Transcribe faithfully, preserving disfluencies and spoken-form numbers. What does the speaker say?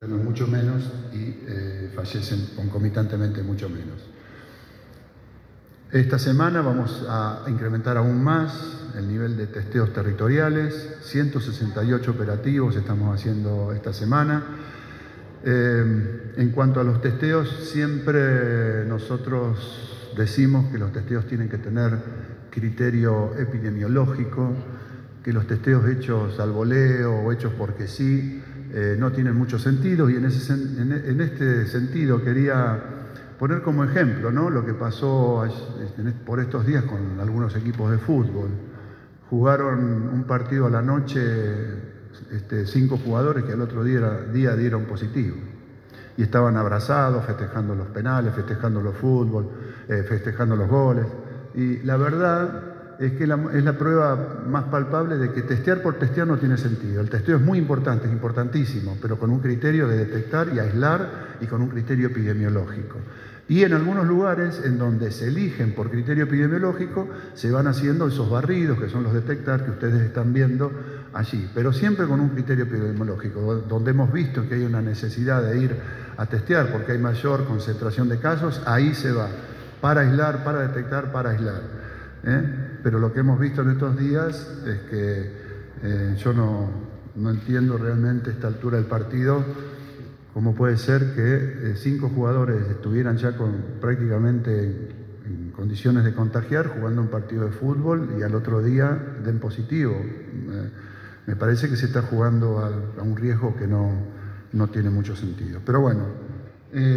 mucho menos y eh, fallecen concomitantemente mucho menos. Esta semana vamos a incrementar aún más el nivel de testeos territoriales, ciento sesenta y ocho operativos estamos haciendo esta semana. Eh, en cuanto a los testeos, siempre nosotros decimos que los testeos tienen que tener criterio epidemiológico, que los testeos hechos al voleo o hechos porque sí eh, no tienen mucho sentido, y en, ese, en, en este sentido quería poner como ejemplo, ¿no?, lo que pasó por estos días con algunos equipos de fútbol. Jugaron un partido a la noche este, cinco jugadores que al otro día, día dieron positivo y estaban abrazados, festejando los penales, festejando los fútbol, eh, festejando los goles. Y la verdad es que la, es la prueba más palpable de que testear por testear no tiene sentido. El testeo es muy importante, es importantísimo, pero con un criterio de detectar y aislar y con un criterio epidemiológico. Y en algunos lugares en donde se eligen por criterio epidemiológico, se van haciendo esos barridos, que son los detectar, que ustedes están viendo allí, pero siempre con un criterio epidemiológico, donde hemos visto que hay una necesidad de ir a testear porque hay mayor concentración de casos, ahí se va, para aislar, para detectar, para aislar. ¿eh? Pero lo que hemos visto en estos días es que eh, yo no, no entiendo realmente a esta altura del partido cómo puede ser que eh, cinco jugadores estuvieran ya con, prácticamente en condiciones de contagiar jugando un partido de fútbol y al otro día den positivo. Eh, me parece que se está jugando a, a un riesgo que no, no tiene mucho sentido. Pero bueno,